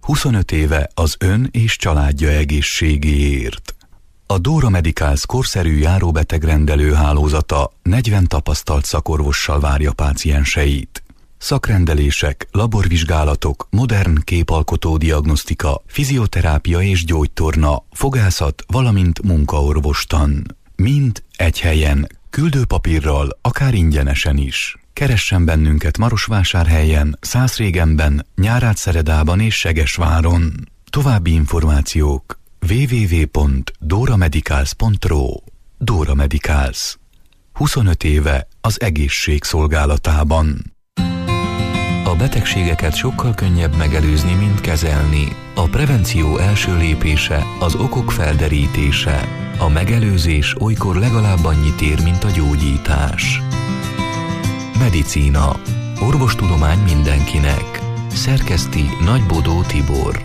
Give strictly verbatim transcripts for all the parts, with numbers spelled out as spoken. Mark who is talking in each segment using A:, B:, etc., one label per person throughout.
A: huszonöt éve az ön és családja egészségéért. A Dóra Medicals korszerű járóbetegrendelő hálózata negyven tapasztalt szakorvossal várja pácienseit. Szakrendelések, laborvizsgálatok, modern képalkotó diagnosztika, fizioterápia és gyógytorna, fogászat, valamint munkaorvostan. Mind egy helyen, küldőpapírral, akár ingyenesen is. Keressen bennünket Marosvásárhelyen, Szászrégenben, Nyárádszeredában és Segesváron. További információk double-u double-u double-u pont dóra medicals pont r o. Dóra Medicals. huszonöt éve az egészség szolgálatában. A betegségeket sokkal könnyebb megelőzni, mint kezelni. A prevenció első lépése az okok felderítése. A megelőzés olykor legalább annyit ér, mint a gyógyítás. Medicína. Orvostudomány mindenkinek. Szerkeszti Nagybodó Tibor.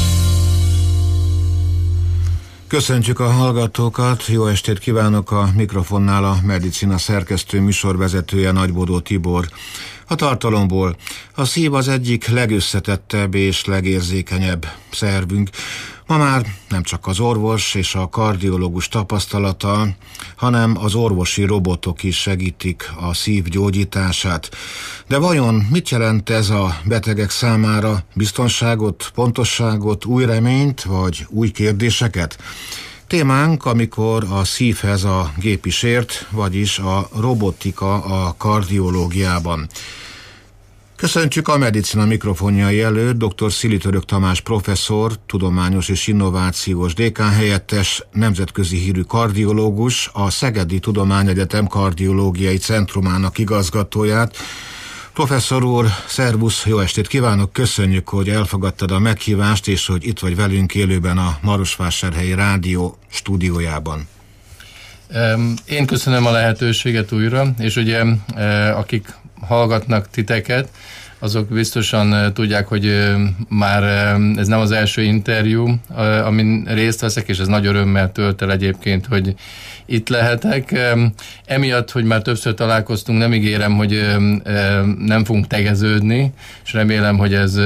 B: Köszöntjük a hallgatókat, jó estét kívánok, a mikrofonnál a Medicina szerkesztő műsorvezetője Nagybodó Tibor. A tartalomból: a szív az egyik legösszetettebb és legérzékenyebb szervünk. Ma már nem csak az orvos és a kardiológus tapasztalata, hanem az orvosi robotok is segítik a szív gyógyítását. De vajon mit jelent ez a betegek számára? Biztonságot, pontosságot, új reményt vagy új kérdéseket? Témánk, amikor a szívhez a gép is ért, vagyis a robotika a kardiológiában. Köszöntjük a Medicina mikrofonjai előtt dr. Szili-Török Tamás professzor, tudományos és innovációs dékán helyettes, nemzetközi hírű kardiológus, a Szegedi Tudományegyetem Kardiológiai Centrumának igazgatóját. Professzor úr, szervusz, jó estét kívánok, köszönjük, hogy elfogadtad a meghívást, és hogy itt vagy velünk élőben a Marosvásárhelyi Rádió stúdiójában.
C: Én köszönöm a lehetőséget újra, és ugye akik hallgatnak titeket, azok biztosan tudják, hogy már ez nem az első interjú, amin részt veszek, és ez nagy örömmel tölt el egyébként, hogy itt lehetek. Emiatt, hogy már többször találkoztunk, nem ígérem, hogy nem fogunk tegeződni, és remélem, hogy ez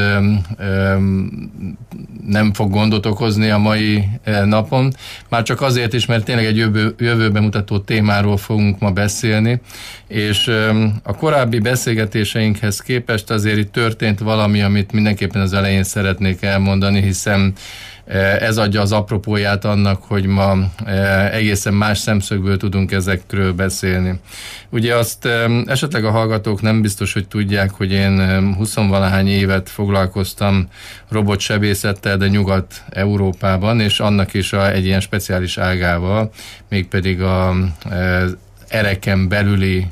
C: nem fog gondot okozni a mai napon. Már csak azért is, mert tényleg egy jövő, jövőbe mutató témáról fogunk ma beszélni, és a korábbi beszélgetéseinkhez képest azért itt történt valami, amit mindenképpen az elején szeretnék elmondani, hiszen ez adja az apropóját annak, hogy ma egészen más szemszögből tudunk ezekről beszélni. Ugye azt esetleg a hallgatók nem biztos, hogy tudják, hogy én huszonvalahány évet foglalkoztam robotsebészettel, de Nyugat-Európában, és annak is a, egy ilyen speciális ágával, mégpedig a ereken belüli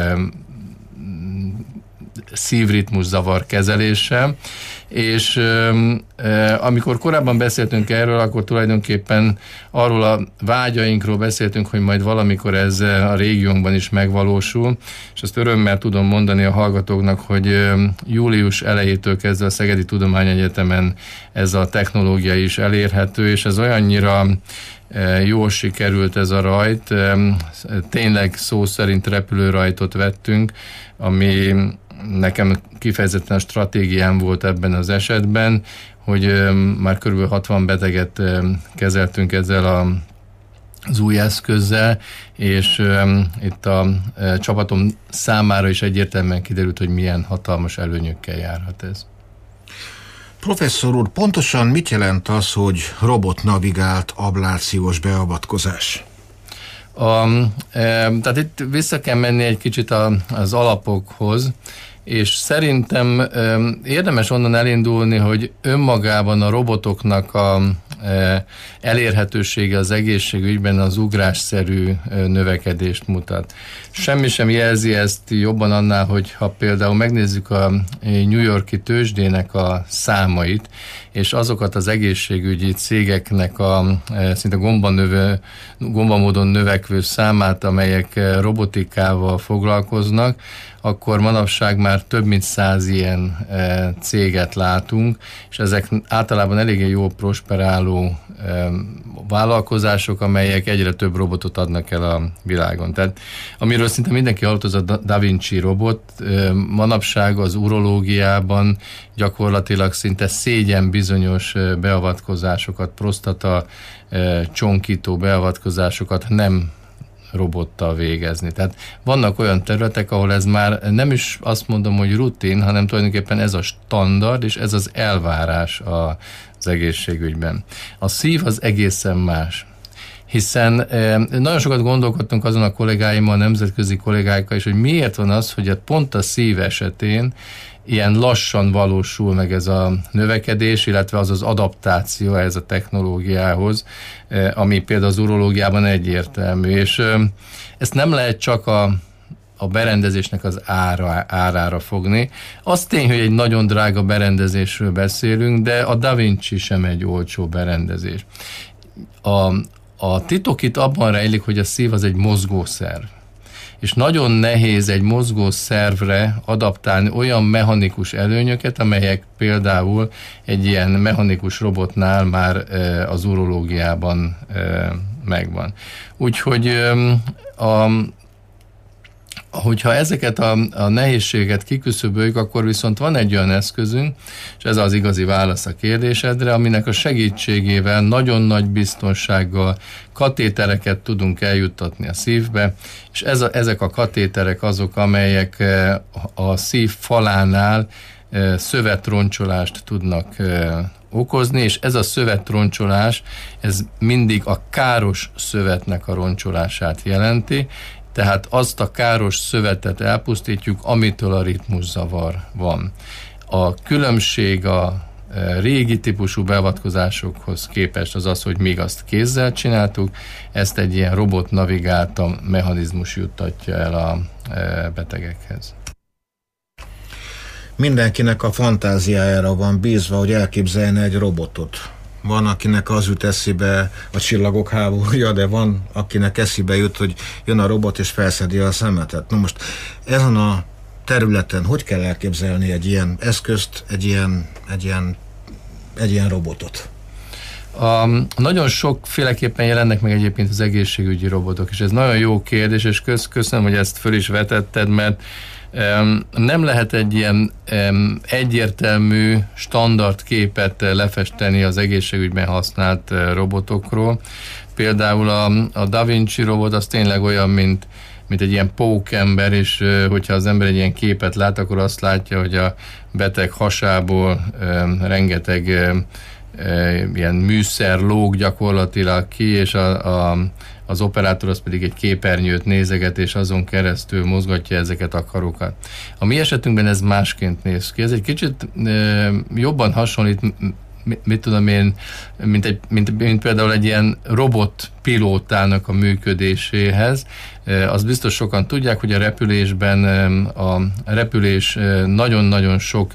C: szívritmuszavar kezelése, és euh, amikor korábban beszéltünk erről, akkor tulajdonképpen arról a vágyainkról beszéltünk, hogy majd valamikor ez a régiónkban is megvalósul, és azt örömmel tudom mondani a hallgatóknak, hogy euh, július elejétől kezdve a Szegedi Tudományegyetemen ez a technológia is elérhető, és ez olyannyira jól sikerült ez a rajt, tényleg szó szerint repülőrajtot vettünk, ami nekem kifejezetten a stratégiám volt ebben az esetben, hogy már kb. hatvan beteget kezeltünk ezzel a, az új eszközzel, és itt a csapatom számára is egyértelműen kiderült, hogy milyen hatalmas előnyökkel járhat ez.
B: Professzor úr, pontosan mit jelent az, hogy robotnavigált ablációs beavatkozás?
C: A, e, tehát itt vissza kell menni egy kicsit a, az alapokhoz, és szerintem e, érdemes onnan elindulni, hogy önmagában a robotoknak a e, elérhetősége az egészségügyben az ugrásszerű e, növekedést mutat. Semmi sem jelzi ezt jobban annál, hogy ha például megnézzük a New York-i tőzsdének a számait, és azokat az egészségügyi cégeknek a e, szinte gombanövő, gombamódon növekvő számát, amelyek robotikával foglalkoznak, akkor manapság már több mint száz ilyen e, céget látunk, és ezek általában eléggé jól prosperáló e, vállalkozások, amelyek egyre több robotot adnak el a világon. Tehát amiről szinte mindenki hallott, az a Da Vinci robot, e, manapság az urológiában gyakorlatilag szinte szégyenbizony bizonyos beavatkozásokat, prostata csonkító beavatkozásokat nem robottal végezni. Tehát vannak olyan területek, ahol ez már nem is azt mondom, hogy rutin, hanem tulajdonképpen ez a standard, és ez az elvárás az egészségügyben. A szív az egészen más. Hiszen eh, nagyon sokat gondolkodtunk azon a kollégáimmal, a nemzetközi kollégáikkal is, hogy miért van az, hogy pont a szív esetén ilyen lassan valósul meg ez a növekedés, illetve az az adaptáció ehhez a technológiához, eh, ami például az urológiában egyértelmű. És eh, ezt nem lehet csak a a berendezésnek az ára, árára fogni. Az tény, hogy egy nagyon drága berendezésről beszélünk, de a Da Vinci sem egy olcsó berendezés. A A titok itt abban rejlik, hogy a szív az egy mozgószerv. És nagyon nehéz egy mozgószervre adaptálni olyan mechanikus előnyöket, amelyek például egy ilyen mechanikus robotnál már az urológiában megvan. Úgyhogy a hogyha ezeket a, a nehézséget kiküszöböljük, akkor viszont van egy olyan eszközünk, és ez az igazi válasz a kérdésedre, aminek a segítségével nagyon nagy biztonsággal katétereket tudunk eljuttatni a szívbe, és ez a, ezek a katéterek azok, amelyek a szív falánál szövetroncsolást tudnak okozni, és ez a szövetroncsolás, ez mindig a káros szövetnek a roncsolását jelenti, tehát azt a káros szövetet elpusztítjuk, amitől a ritmuszavar van. A különbség a régi típusú beavatkozásokhoz képest az az, hogy még azt kézzel csináltuk, ezt egy ilyen robotnavigálta mechanizmus juttatja el a betegekhez.
B: Mindenkinek a fantáziájára van bízva, hogy elképzeljen egy robotot. Van, akinek az jut eszébe a Csillagok háborúja, de van, akinek eszébe jut, hogy jön a robot és felszedi a szemetet. Na most ezen a területen hogy kell elképzelni egy ilyen eszközt, egy ilyen, egy ilyen, egy ilyen robotot?
C: Um, nagyon sokféleképpen jelennek meg egyébként az egészségügyi robotok, és ez nagyon jó kérdés, és kösz, köszönöm, hogy ezt föl is vetetted, mert um, nem lehet egy ilyen um, egyértelmű standard képet lefesteni az egészségügyben használt uh, robotokról. Például a, a Da Vinci robot az tényleg olyan, mint mint egy ilyen pókember, és hogyha az ember egy ilyen képet lát, akkor azt látja, hogy a beteg hasából um, rengeteg um, ilyen műszer lóg gyakorlatilag ki, és a, a, az operátor az pedig egy képernyőt nézeget, és azon keresztül mozgatja ezeket a karokat. A mi esetünkben ez másként néz ki. Ez egy kicsit e, jobban hasonlít, mit, mit tudom én, mint, egy, mint, mint például egy ilyen robotpilótának a működéséhez. E, azt biztos sokan tudják, hogy a repülésben a repülés nagyon-nagyon sok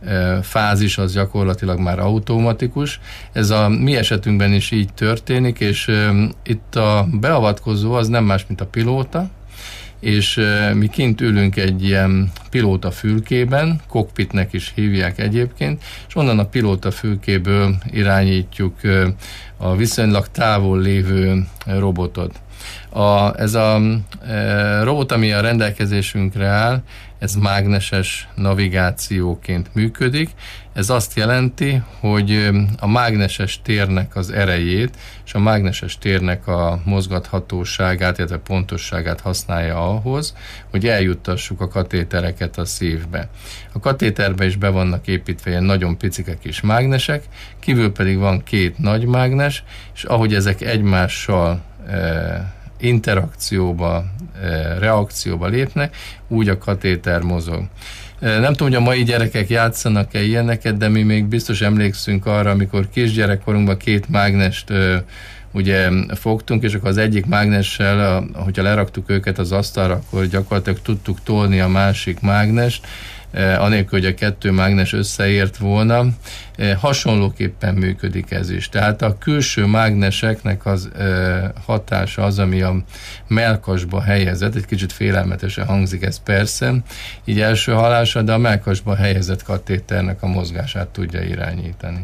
C: fázis az gyakorlatilag már automatikus. Ez a mi esetünkben is így történik, és uh, itt a beavatkozó az nem más, mint a pilóta, és uh, mi kint ülünk egy ilyen pilóta fülkében, cockpitnek is hívják egyébként, és onnan a pilóta fülkéből irányítjuk uh, a viszonylag távol lévő robotot. A, ez a e, robot, ami a rendelkezésünkre áll, ez mágneses navigációként működik. Ez azt jelenti, hogy a mágneses térnek az erejét és a mágneses térnek a mozgathatóságát, illetve pontosságát használja ahhoz, hogy eljuttassuk a katétereket a szívbe. A katéterbe is be vannak építve ilyen nagyon picike kis mágnesek, kívül pedig van két nagy mágnes, és ahogy ezek egymással e, interakcióba, reakcióba lépnek, úgy a katéter mozog. Nem tudom, hogy a mai gyerekek játszanak-e ilyeneket, de mi még biztos emlékszünk arra, amikor kisgyerekkorunkban két mágnest ugye fogtunk, és akkor az egyik mágnessel, hogyha leraktuk őket az asztalra, akkor gyakorlatilag tudtuk tolni a másik mágnest, anélkül, hogy a kettő mágnes összeért volna. Hasonlóképpen működik ez is. Tehát a külső mágneseknek az hatása az, ami a mellkasba helyezett, egy kicsit félelmetesen hangzik ez persze, így első hallásra, de a mellkasba helyezett katéternek a mozgását tudja irányítani.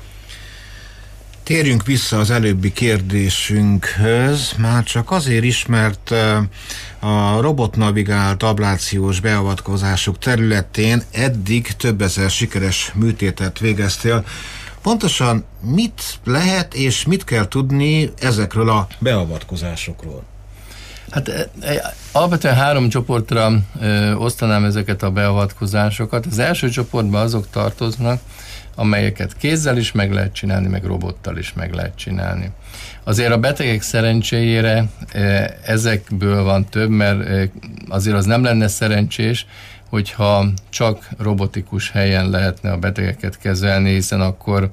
B: Térjünk vissza az előbbi kérdésünkhöz, már csak azért is, mert a robotnavigált ablációs beavatkozások területén eddig több ezer sikeres műtétet végeztél. Pontosan mit lehet és mit kell tudni ezekről a beavatkozásokról?
C: Hát alapvetően három csoportra ö, osztanám ezeket a beavatkozásokat. Az első csoportban azok tartoznak, amelyeket kézzel is meg lehet csinálni, meg robottal is meg lehet csinálni. Azért a betegek szerencséjére ezekből van több, mert azért az nem lenne szerencsés, hogyha csak robotikus helyen lehetne a betegeket kezelni, hiszen akkor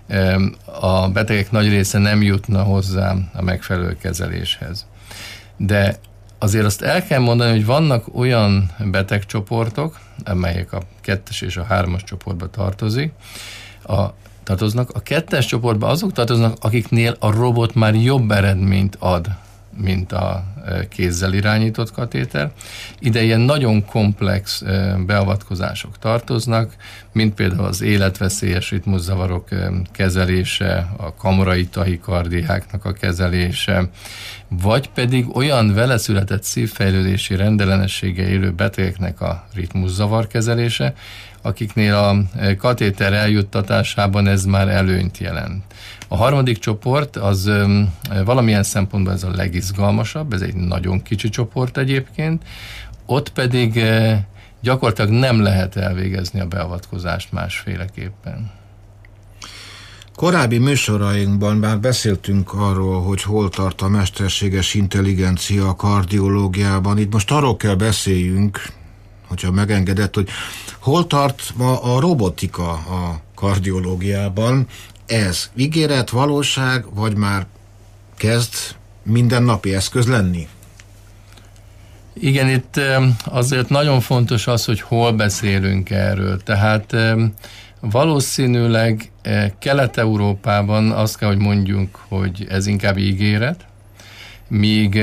C: a betegek nagy része nem jutna hozzá a megfelelő kezeléshez. De azért azt el kell mondani, hogy vannak olyan betegcsoportok, amelyek a kettes és a hármas csoportba tartozik, a, tartoznak. A kettes csoportban azok tartoznak, akiknél a robot már jobb eredményt ad, mint a kézzel irányított katéter. Ide ilyen nagyon komplex beavatkozások tartoznak, mint például az életveszélyes ritmuszavarok kezelése, a kamrai tahikardiáknak a kezelése, vagy pedig olyan veleszületett szívfejlődési rendellenességgel élő betegeknek a ritmuszavar kezelése, akiknél a katéter eljuttatásában ez már előnyt jelent. A harmadik csoport az valamilyen szempontból ez a legizgalmasabb, ez egy nagyon kicsi csoport egyébként, ott pedig gyakorlatilag nem lehet elvégezni a beavatkozást másféleképpen.
B: Korábbi műsorainkban már beszéltünk arról, hogy hol tart a mesterséges intelligencia a kardiológiában. Itt most arról kell beszéljünk, hogyha megengedett, hogy hol tart ma a robotika a kardiológiában. Ez ígéret, valóság, vagy már kezd mindennapi eszköz lenni?
C: Igen, itt azért nagyon fontos az, hogy hol beszélünk erről. Tehát valószínűleg Kelet-Európában azt kell, hogy mondjuk, hogy ez inkább ígéret, míg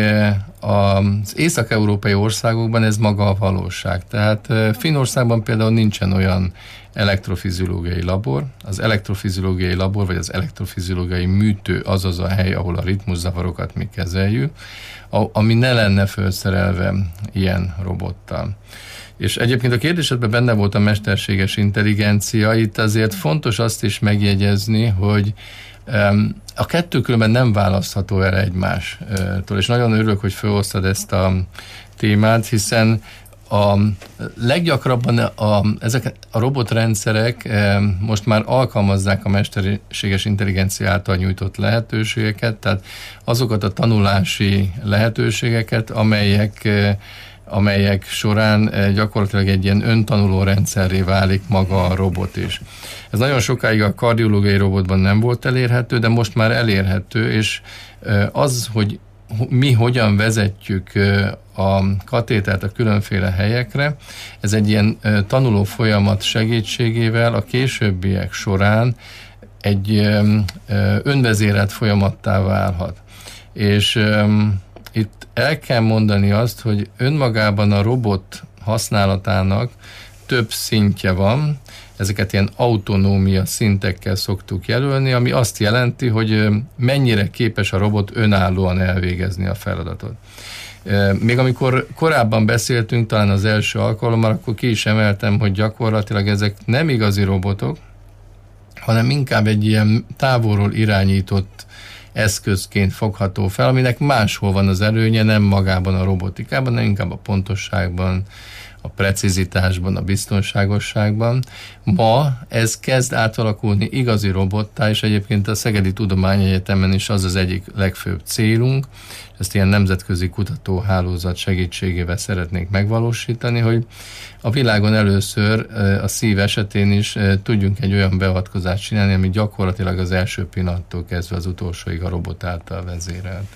C: az észak-európai országokban ez maga a valóság. Tehát Finnországban például nincsen olyan elektrofiziológiai labor. Az elektrofiziológiai labor, vagy az elektrofiziológiai műtő az az a hely, ahol a ritmuszavarokat mi kezeljük, ami ne lenne felszerelve ilyen robottal. És egyébként a kérdésedben benne volt a mesterséges intelligencia, itt azért fontos azt is megjegyezni, hogy a kettő különben nem választható el egymástól, és nagyon örülök, hogy felhoztad ezt a témát, hiszen a leggyakrabban a, ezek a robotrendszerek most már alkalmazzák a mesterséges intelligencia által nyújtott lehetőségeket, tehát azokat a tanulási lehetőségeket, amelyek amelyek során gyakorlatilag egy ilyen öntanuló rendszerré válik maga a robot is. Ez nagyon sokáig a kardiológiai robotban nem volt elérhető, de most már elérhető, és az, hogy mi hogyan vezetjük a katétert a különféle helyekre, ez egy ilyen tanuló folyamat segítségével a későbbiek során egy önvezérelt folyamattá válhat. És itt el kell mondani azt, hogy önmagában a robot használatának több szintje van, ezeket ilyen autonómia szintekkel szoktuk jelölni, ami azt jelenti, hogy mennyire képes a robot önállóan elvégezni a feladatot. Még amikor korábban beszéltünk, talán az első alkalommal, akkor ki is emeltem, hogy gyakorlatilag ezek nem igazi robotok, hanem inkább egy ilyen távolról irányított eszközként fogható fel, aminek máshol van az előnye, nem magában a robotikában, hanem inkább a pontosságban, a precizitásban, a biztonságosságban. Ma ez kezd átalakulni igazi robottá, és egyébként a Szegedi Tudományegyetemen is az az egyik legfőbb célunk, ezt ilyen nemzetközi kutatóhálózat segítségével szeretnénk megvalósítani, hogy a világon először a szív esetén is tudjunk egy olyan beavatkozást csinálni, ami gyakorlatilag az első pillanattól kezdve az utolsóig a robot által vezérelt.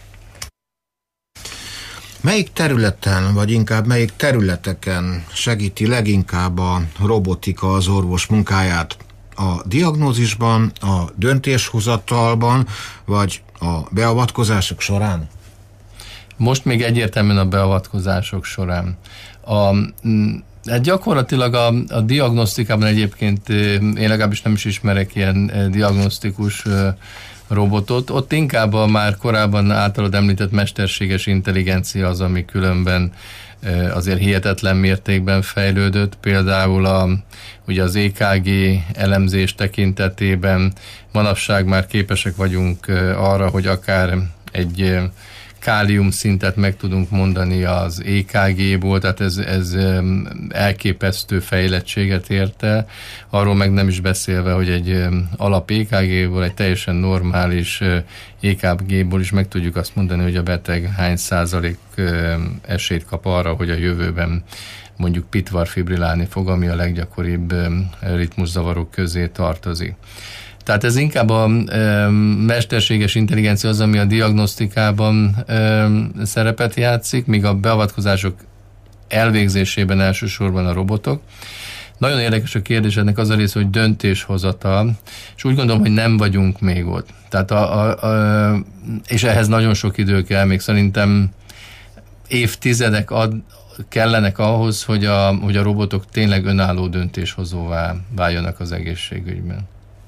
B: Melyik területen, vagy inkább melyik területeken segíti leginkább a robotika az orvos munkáját? A diagnózisban, a döntéshozatalban, vagy a beavatkozások során?
C: Most még egyértelműen a beavatkozások során. A, hát gyakorlatilag a, a diagnosztikában egyébként én legalábbis nem is ismerek ilyen diagnosztikus robotot. Ott inkább a már korábban általad említett mesterséges intelligencia az, ami különben azért hihetetlen mértékben fejlődött. Például a, ugye az é ká gé elemzés tekintetében manapság már képesek vagyunk arra, hogy akár egy kálium szintet meg tudunk mondani az é ká géból, tehát ez, ez elképesztő fejlettséget ért el. Arról meg nem is beszélve, hogy egy alap é ká géból, egy teljesen normális é ká géból is meg tudjuk azt mondani, hogy a beteg hány százalék esélyt kap arra, hogy a jövőben mondjuk pitvar fibrillálni fog, ami a leggyakoribb ritmuszavarok közé tartozik. Tehát ez inkább a e, mesterséges intelligencia az, ami a diagnosztikában e, szerepet játszik, míg a beavatkozások elvégzésében elsősorban a robotok. Nagyon érdekes a kérdés, ennek az a rész, hogy döntéshozatal, és úgy gondolom, hogy nem vagyunk még ott. Tehát a, a, a, és ehhez nagyon sok idő kell, még szerintem évtizedek ad, kellenek ahhoz, hogy a, hogy a robotok tényleg önálló döntéshozóvá váljanak az egészségügyben.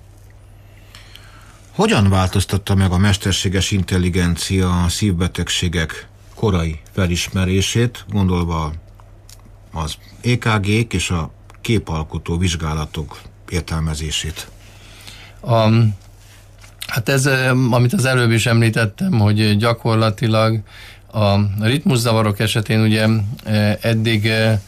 B: Hogyan változtatta meg a mesterséges intelligencia a szívbetegségek korai felismerését, gondolva az é ká gék és a képalkotó vizsgálatok értelmezését?
C: A, hát ez, amit az előbb is említettem, hogy gyakorlatilag a ritmuszavarok esetén ugye eddig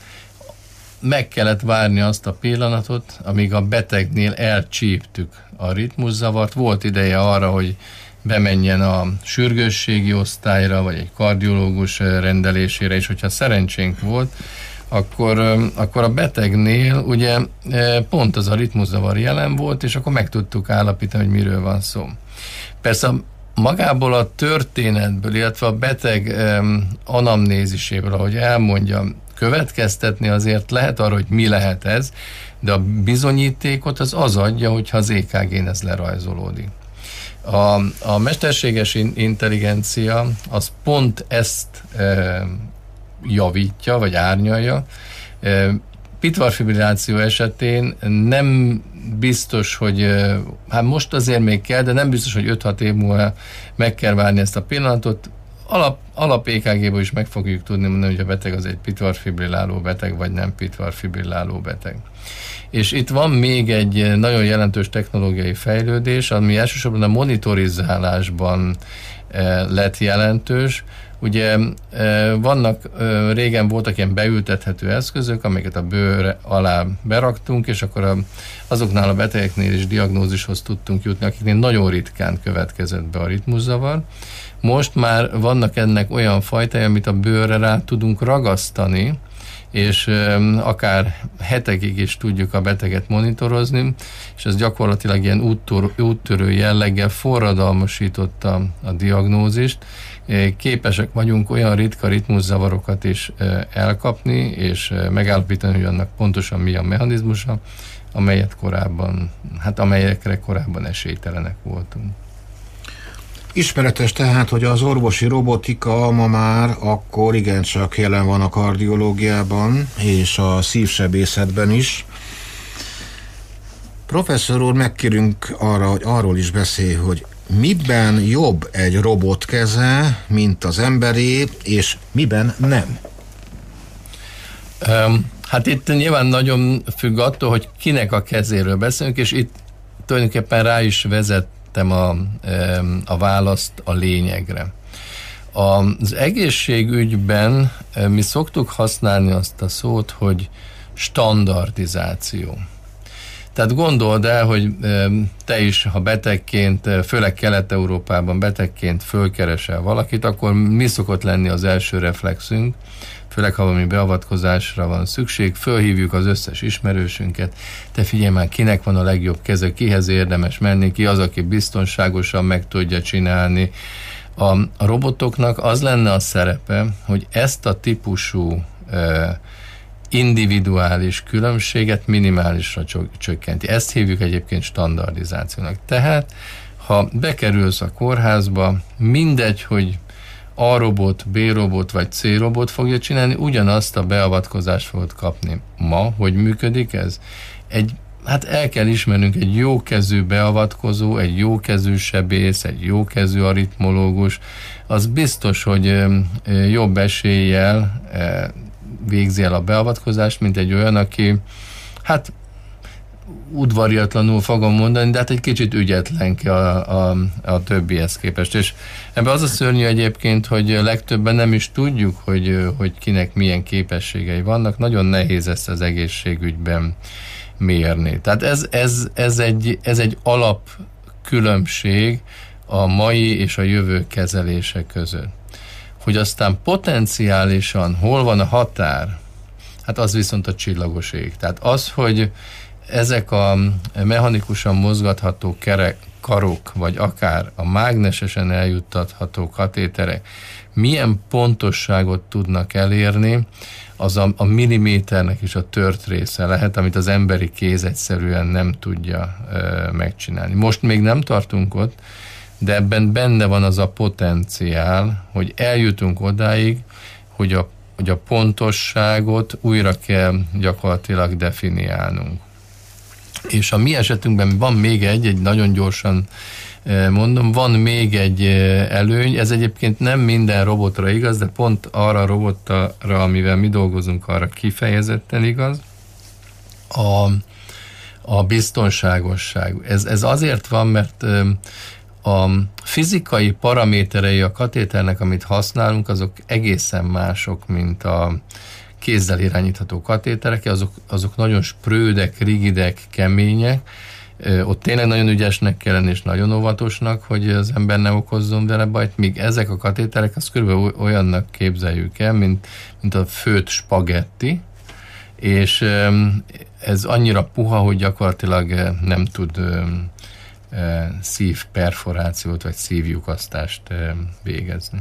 C: meg kellett várni azt a pillanatot, amíg a betegnél elcsíptük a ritmuszavart. Volt ideje arra, hogy bemenjen a sürgősségi osztályra, vagy egy kardiológus rendelésére, és hogyha szerencsénk volt, akkor, akkor a betegnél ugye pont az a ritmuszavar jelen volt, és akkor meg tudtuk állapítani, hogy miről van szó. Persze magából a történetből, illetve a beteg anamnéziséből, ahogy elmondja, következtetni azért lehet arra, hogy mi lehet ez, de a bizonyítékot az az adja, hogyha az é ká gén ez lerajzolódik. A, a mesterséges intelligencia az pont ezt e, javítja, vagy árnyalja. E, pitvarfibrilláció esetén nem biztos, hogy hát most azért még kell, de nem biztos, hogy öt-hat év múlva meg kell várni ezt a pillanatot. Alap, alap é ká géből is meg fogjuk tudni mondani, hogy a beteg az egy pitvarfibrilláló beteg, vagy nem pitvarfibrilláló beteg. És itt van még egy nagyon jelentős technológiai fejlődés, ami elsősorban a monitorizálásban lett jelentős. Ugye vannak, régen voltak ilyen beültethető eszközök, amiket a bőr alá beraktunk, és akkor a, azoknál a betegeknél is diagnózishoz tudtunk jutni, akiknél nagyon ritkán következett be a ritmuszavar. Most már vannak ennek olyan fajtai, amit a bőrre rá tudunk ragasztani, és akár hetekig is tudjuk a beteget monitorozni, és ez gyakorlatilag ilyen úttörő, úttörő jelleggel forradalmasította a diagnózist. Képesek vagyunk olyan ritka ritmuszavarokat is elkapni, és megállapítani, hogy annak pontosan mi a mechanizmusa, amelyet korábban, hát amelyekre korábban esélytelenek voltunk.
B: Ismeretes tehát, hogy az orvosi robotika ma már akkor igencsak jelen van a kardiológiában és a szívsebészetben is. Professzor úr, megkérünk arra, hogy arról is beszélj, hogy miben jobb egy robot keze, mint az emberé, és miben nem?
C: Um, hát itt nyilván nagyon függ attól, hogy kinek a kezéről beszélünk, és itt tulajdonképpen rá is vezet A, a választ a lényegre. Az egészségügyben mi szoktuk használni azt a szót, hogy standardizáció. Tehát gondold el, hogy te is, ha betegként, főleg Kelet-Európában betegként fölkeresel valakit, akkor mi szokott lenni az első reflexünk, főleg ha valami beavatkozásra van szükség, fölhívjuk az összes ismerősünket, te figyelj már, kinek van a legjobb keze, kihez érdemes menni, ki az, aki biztonságosan meg tudja csinálni. A, a robotoknak az lenne a szerepe, hogy ezt a típusú e, individuális különbséget minimálisra csökkenti. Ezt hívjuk egyébként standardizációnak. Tehát, ha bekerülsz a kórházba, mindegy, hogy A-robot, B-robot vagy C-robot fogja csinálni, ugyanazt a beavatkozást fogod kapni. Ma, hogy működik ez? Egy, hát el kell ismernünk, egy jókezű beavatkozó, egy jókezű sebész, egy jókezű aritmológus, az biztos, hogy jobb eséllyel végzi el a beavatkozást, mint egy olyan, aki hát udvariatlanul fogom mondani, de hát egy kicsit ügyetlen ki a, a, a többihez képest. És ebben az a szörnyű egyébként, hogy legtöbben nem is tudjuk, hogy, hogy kinek milyen képességei vannak. Nagyon nehéz ezt az egészségügyben mérni. Tehát ez, ez, ez, egy, ez egy alapkülönbség a mai és a jövő kezelése között. Hogy aztán potenciálisan hol van a határ, hát az viszont a csillagos ég. Tehát az, hogy ezek a mechanikusan mozgatható kerek, karok, vagy akár a mágnesesen eljuttatható katéterek milyen pontosságot tudnak elérni, az a, a milliméternek is a tört része lehet, amit az emberi kéz egyszerűen nem tudja e, megcsinálni. Most még nem tartunk ott, de ebben benne van az a potenciál, hogy eljutunk odáig, hogy a, hogy a pontosságot újra kell gyakorlatilag definiálnunk. És a mi esetünkben van még egy, egy nagyon gyorsan mondom, van még egy előny, ez egyébként nem minden robotra igaz, de pont arra a robotra, amivel mi dolgozunk, arra kifejezetten igaz, a, a biztonságosság. Ez, ez azért van, mert a fizikai paraméterei a katéternek, amit használunk, azok egészen mások, mint a kézzel irányítható katéterek, azok, azok nagyon sprödek, rigidek, kemények. Ott tényleg nagyon ügyesnek kell lenni, és nagyon óvatosnak, hogy az ember ne okozzon vele bajt, míg ezek a katéterek, azt körülbelül olyannak képzeljük el, mint, mint a főtt spagetti, és ez annyira puha, hogy gyakorlatilag nem tud szívperforációt, vagy szívlyukasztást végezni.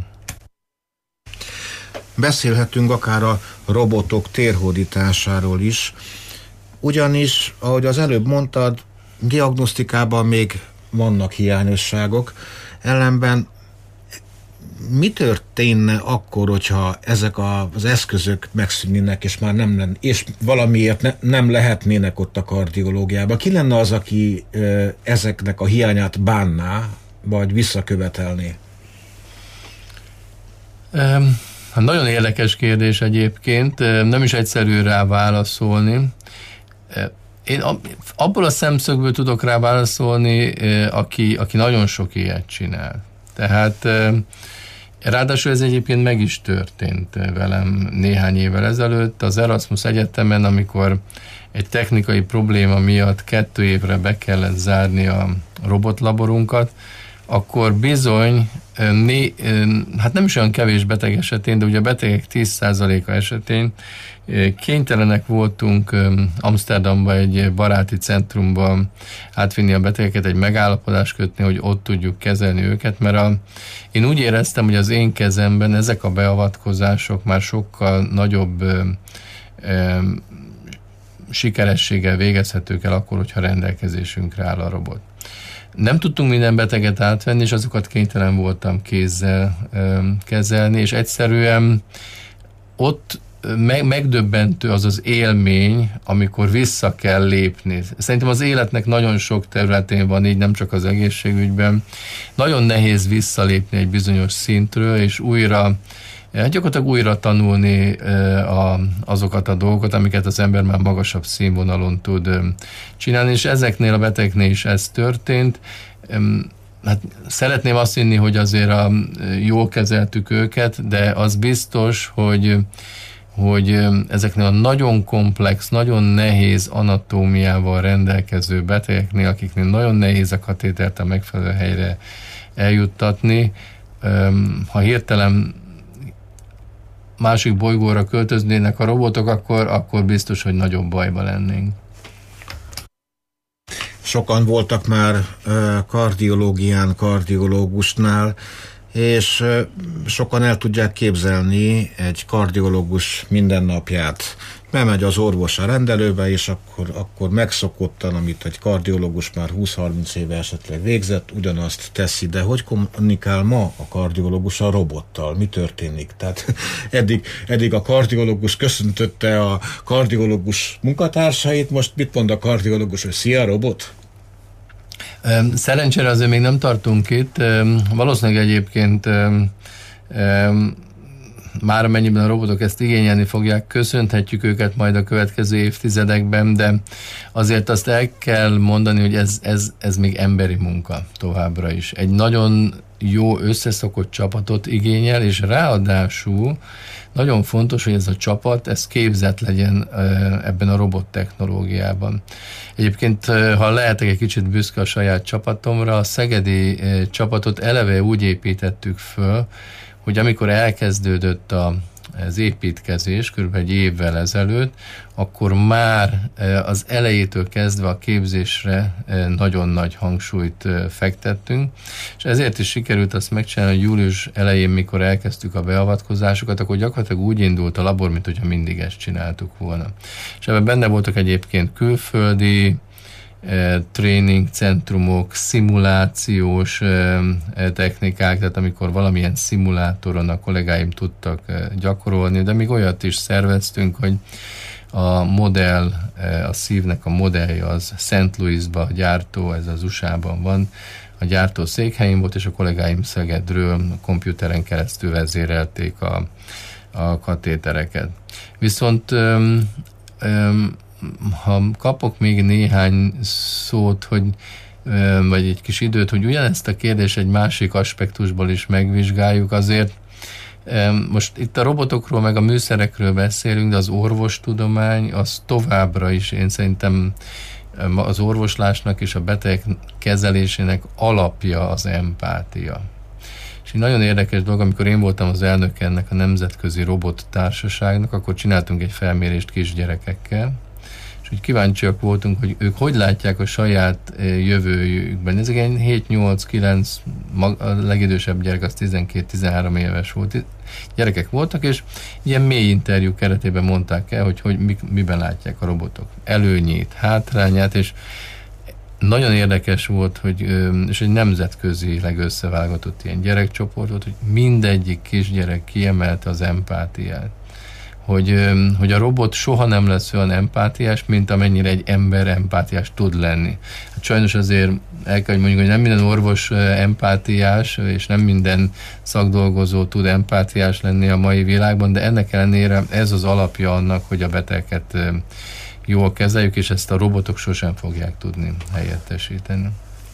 B: Beszélhetünk akár a robotok térhódításáról is, ugyanis, ahogy az előbb mondtad, diagnosztikában még vannak hiányosságok, ellenben mi történne akkor, hogyha ezek az eszközök megszűnnének, és már nem lenne, és valamiért ne, nem lehetnének ott a kardiológiában? Ki lenne az, aki ezeknek a hiányát bánná, vagy visszakövetelné?
C: Um. Nagyon érdekes kérdés egyébként, nem is egyszerű rá válaszolni. Én abból a szemszögből tudok rá válaszolni, aki, aki nagyon sok ilyet csinál. Tehát ráadásul ez egyébként meg is történt velem néhány évvel ezelőtt. Az Erasmus Egyetemen, amikor egy technikai probléma miatt kettő évre be kellett zárni a robotlaborunkat, akkor bizony, né, hát nem is olyan kevés beteg esetén, de ugye a betegek tíz százaléka esetén kénytelenek voltunk Amsterdamba egy baráti centrumba átvinni a betegeket, egy megállapodást kötni, hogy ott tudjuk kezelni őket, mert a, én úgy éreztem, hogy az én kezemben ezek a beavatkozások már sokkal nagyobb ö, ö, sikerességgel végezhetők el akkor, hogyha rendelkezésünkre áll a robot. Nem tudtunk minden beteget átvenni, és azokat kénytelen voltam kézzel ö, kezelni, és egyszerűen ott meg, megdöbbentő az az élmény, amikor vissza kell lépni. Szerintem az életnek nagyon sok területén van így, nem csak az egészségügyben. Nagyon nehéz visszalépni egy bizonyos szintről, és újra, gyakorlatilag újra tanulni a, azokat a dolgokat, amiket az ember már magasabb színvonalon tud csinálni, és ezeknél a betegeknél is ez történt. Hát szeretném azt hinni, hogy azért a, jól kezeltük őket, de az biztos, hogy hogy ezeknél a nagyon komplex, nagyon nehéz anatómiával rendelkező betegeknél, akiknél nagyon nehéz a katétert a megfelelő helyre eljuttatni, ha hirtelen másik bolygóra költöznének a robotok, akkor, akkor biztos, hogy nagyobb bajba lennénk.
B: Sokan voltak már kardiológián, kardiológusnál, és sokan el tudják képzelni egy kardiológus mindennapját. Bemegy az orvos a rendelőbe, és akkor, akkor megszokottan, amit egy kardiológus már húsz-harminc éve esetleg végzett, ugyanazt teszi. De hogy kommunikál ma a kardiológus a robottal? Mi történik? Tehát eddig, eddig a kardiológus köszöntötte a kardiológus munkatársait, most mit mond a kardiológus, hogy szia, robot?
C: Szerencsére azért még nem tartunk itt. Valószínűleg egyébként már amennyiben a robotok ezt igényelni fogják, köszönhetjük őket majd a következő évtizedekben, de azért azt el kell mondani, hogy ez, ez, ez még emberi munka továbbra is. Egy nagyon jó összeszokott csapatot igényel, és ráadásul nagyon fontos, hogy ez a csapat, ez képzett legyen ebben a robot technológiában. Egyébként, ha lehetek egy kicsit büszke a saját csapatomra, a szegedi csapatot eleve úgy építettük föl, hogy amikor elkezdődött a az építkezés kb. Egy évvel ezelőtt, akkor már az elejétől kezdve a képzésre nagyon nagy hangsúlyt fektettünk, és ezért is sikerült azt megcsinálni, hogy július elején, mikor elkezdtük a beavatkozásokat, akkor gyakorlatilag úgy indult a labor, mint hogyha mindig ezt csináltuk volna. És ebben benne voltak egyébként külföldi tréning centrumok, szimulációs technikák, tehát amikor valamilyen szimulátoron a kollégáim tudtak gyakorolni, de még olyat is szerveztünk, hogy a modell, a szívnek a modellje az Saint Louisba, a gyártó, ez az u es á-ban van, a gyártó székhelyén volt, és a kollégáim Szegedről a komputeren keresztül vezérelték a, a katétereket. Viszont öm, öm, ha kapok még néhány szót, hogy, vagy egy kis időt, hogy ugyanezt a kérdést egy másik aspektusból is megvizsgáljuk, azért most itt a robotokról meg a műszerekről beszélünk, de az orvostudomány az továbbra is, én szerintem az orvoslásnak és a beteg kezelésének alapja az empátia. És egy nagyon érdekes dolog, amikor én voltam az elnök ennek a Nemzetközi Robot Társaságnak, akkor csináltunk egy felmérést kisgyerekekkel, és úgy kíváncsiak voltunk, hogy ők hogy látják a saját jövőjükben. Ezek egy hét nyolc kilenc, a legidősebb gyerek az tizenkét-tizenhárom éves volt. Gyerekek voltak, és ilyen mély interjú keretében mondták el, hogy, hogy miben látják a robotok előnyét, hátrányát, és nagyon érdekes volt, hogy, és egy nemzetközileg összeválogatott ilyen gyerekcsoport volt, hogy mindegyik kisgyerek kiemelte az empátiát. Hogy, hogy a robot soha nem lesz olyan empátiás, mint amennyire egy ember empátiás tud lenni. Hát sajnos azért el kell, hogy mondjuk, hogy nem minden orvos empátiás, és nem minden szakdolgozó tud empátiás lenni a mai világban, de ennek ellenére ez az alapja annak, hogy a beteget jól kezeljük, és ezt a robotok sosem fogják tudni helyettesíteni.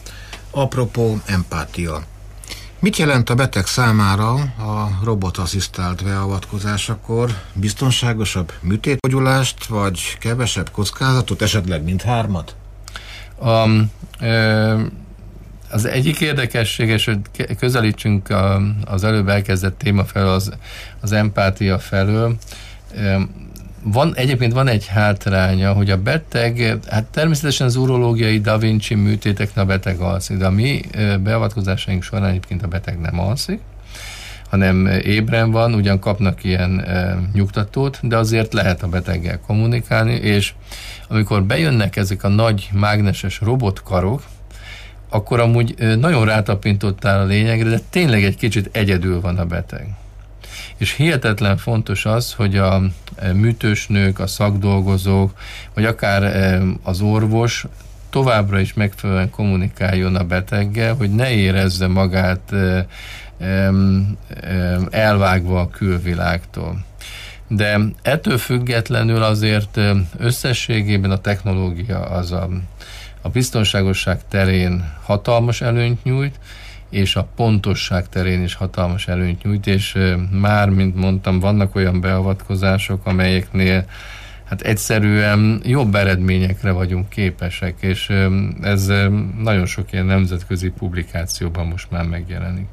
B: Apropó empátia. Mit jelent a beteg számára a robotasszisztált beavatkozásakor? Biztonságosabb műtétgyógyulást, vagy kevesebb kockázatot, esetleg mindhármat?
C: Um, az egyik érdekességes, hogy közelítsünk a, az előbb elkezdett téma felől, az, az empátia felől. Van, egyébként van egy hátránya, hogy a beteg, hát természetesen az urológiai Da Vinci műtéteknél a beteg alszik, de a mi beavatkozásaink során egyébként a beteg nem alszik, hanem ébren van, ugyan kapnak ilyen e, nyugtatót, de azért lehet a beteggel kommunikálni, és amikor bejönnek ezek a nagy mágneses robotkarok, akkor amúgy nagyon rátapintottál a lényegre, de tényleg egy kicsit egyedül van a beteg. És hihetetlen fontos az, hogy a műtősnők, a szakdolgozók, vagy akár az orvos továbbra is megfelelően kommunikáljon a beteggel, hogy ne érezze magát elvágva a külvilágtól. De ettől függetlenül azért összességében a technológia az a, a biztonságosság terén hatalmas előnyt nyújt, és a pontosság terén is hatalmas előnyt nyújt, és már, mint mondtam, vannak olyan beavatkozások, amelyeknél hát egyszerűen jobb eredményekre vagyunk képesek, és ez nagyon sok ilyen nemzetközi publikációban most már megjelenik.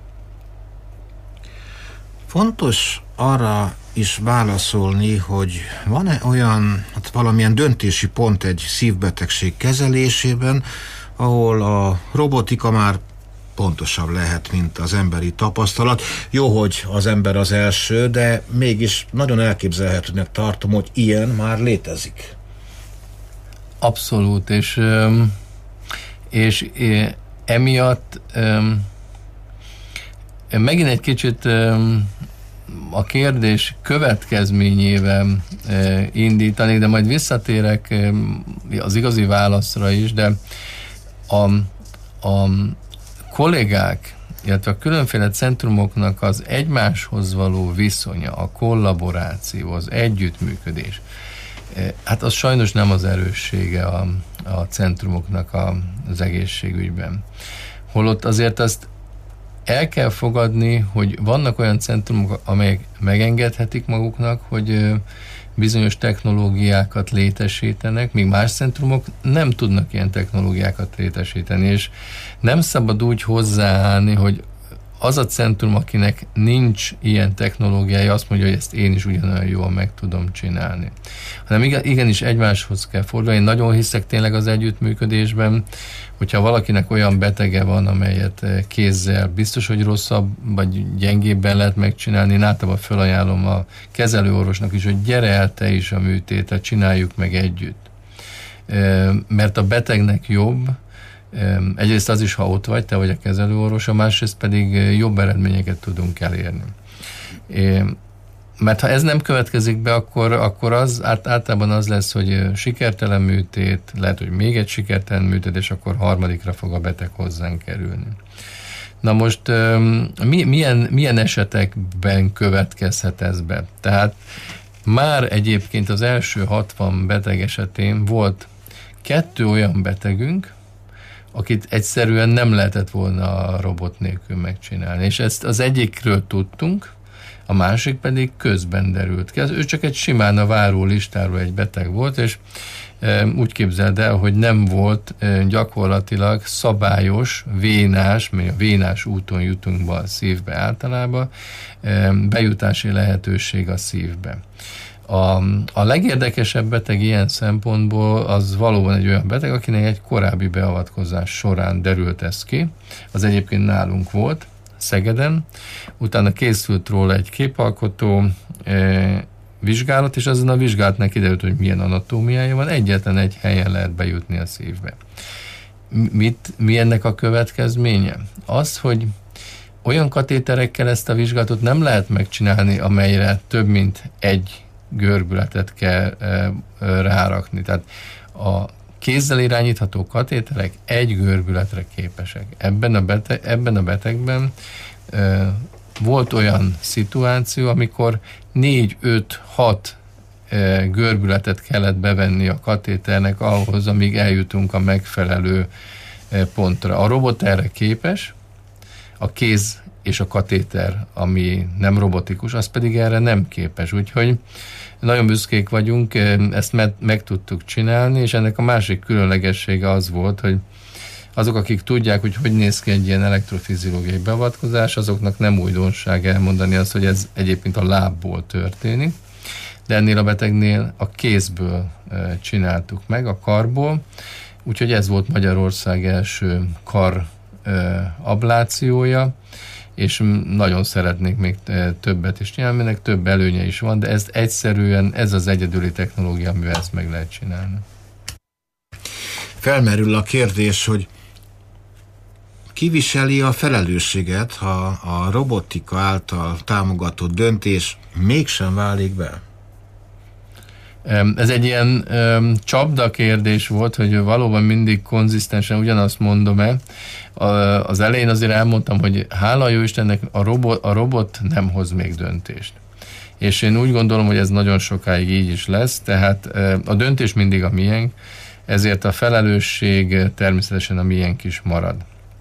B: Fontos arra is válaszolni, hogy van-e olyan, hát valamilyen döntési pont egy szívbetegség kezelésében, ahol a robotika már pontosabb lehet, mint az emberi tapasztalat. Jó, hogy az ember az első, de mégis nagyon elképzelhetőnek tartom, hogy ilyen már létezik.
C: Abszolút, és, és emiatt megint egy kicsit a kérdés következményével indítanék, de majd visszatérek az igazi válaszra is, de a, a kollégák illetve a különféle centrumoknak az egymáshoz való viszonya, a kollaboráció, az együttműködés, hát az sajnos nem az erőssége a, a centrumoknak a, az egészségügyben. Holott azért azt el kell fogadni, hogy vannak olyan centrumok, amelyek megengedhetik maguknak, hogy bizonyos technológiákat létesítenek, míg más centrumok nem tudnak ilyen technológiákat létesíteni, és nem szabad úgy hozzáállni, hogy az a centrum, akinek nincs ilyen technológiája, azt mondja, hogy ezt én is ugyanolyan jól meg tudom csinálni. Hanem igenis egymáshoz kell fordulni. Én nagyon hiszek tényleg az együttműködésben, hogyha valakinek olyan betege van, amelyet kézzel biztos, hogy rosszabb, vagy gyengébben lehet megcsinálni, én általában felajánlom a kezelőorvosnak is, hogy gyere el te is a műtétet, csináljuk meg együtt. Mert a betegnek jobb, egyrészt az is, ha ott vagy, te vagy a kezelőorvos, a másrészt pedig jobb eredményeket tudunk elérni. É, mert ha ez nem következik be, akkor, akkor az át, általában az lesz, hogy sikertelen műtét, lehet, hogy még egy sikertelen műtét, és akkor harmadikra fog a beteg hozzánk kerülni. Na most mi, milyen, milyen esetekben következhet ez be? Tehát már egyébként az első hatvan beteg esetén volt kettő olyan betegünk, akit egyszerűen nem lehetett volna a robot nélkül megcsinálni. És ezt az egyikről tudtunk, a másik pedig közben derült ki. Ő csak egy simán a váró listáról egy beteg volt, és e, úgy képzeld el, hogy nem volt e, gyakorlatilag szabályos, vénás, mert a vénás úton jutunk be a szívbe általában, e, bejutási lehetőség a szívbe. A, a legérdekesebb beteg ilyen szempontból az valóban egy olyan beteg, akinek egy korábbi beavatkozás során derült ez ki. Az egyébként nálunk volt, Szegeden. Utána készült róla egy képalkotó e, vizsgálat, és azon a vizsgálatnak kiderült, hogy milyen anatómiája van. Egyetlen egy helyen lehet bejutni a szívbe. Mit, mi ennek a következménye? Az, hogy olyan katéterekkel ezt a vizsgálatot nem lehet megcsinálni, amelyre több mint egy görbületet kell e, e, rárakni. Tehát a kézzel irányítható katéterek egy görbületre képesek. Ebben a, beteg, ebben a betegben e, volt olyan szituáció, amikor négy, öt, hat e, görbületet kellett bevenni a katéternek ahhoz, amíg eljutunk a megfelelő e, pontra. A robot erre képes, a kéz és a katéter, ami nem robotikus, az pedig erre nem képes. Úgyhogy nagyon büszkék vagyunk, ezt meg, meg tudtuk csinálni, és ennek a másik különlegessége az volt, hogy azok, akik tudják, hogy hogy néz ki egy ilyen elektrofiziológiai beavatkozás, azoknak nem újdonság elmondani azt, hogy ez egyébként a lábból történik, de ennél a betegnél a kézből csináltuk meg, a karból, úgyhogy ez volt Magyarország első kar ablációja, és nagyon szeretnék még többet is csinálni, ennek több előnye is van, de ez egyszerűen, ez az egyedüli technológia, amivel ezt meg lehet csinálni.
B: Felmerül a kérdés, hogy ki viseli a felelősséget, ha a robotika által támogatott döntés mégsem válik be?
C: Ez egy ilyen um, csapda kérdés volt, hogy valóban mindig konzisztensen ugyanazt mondom-e. Az elején azért elmondtam, hogy hála jó Istennek a robot, a robot nem hoz még döntést. És én úgy gondolom, hogy ez nagyon sokáig így is lesz, tehát a döntés mindig a miénk, ezért a felelősség természetesen a miénk is marad.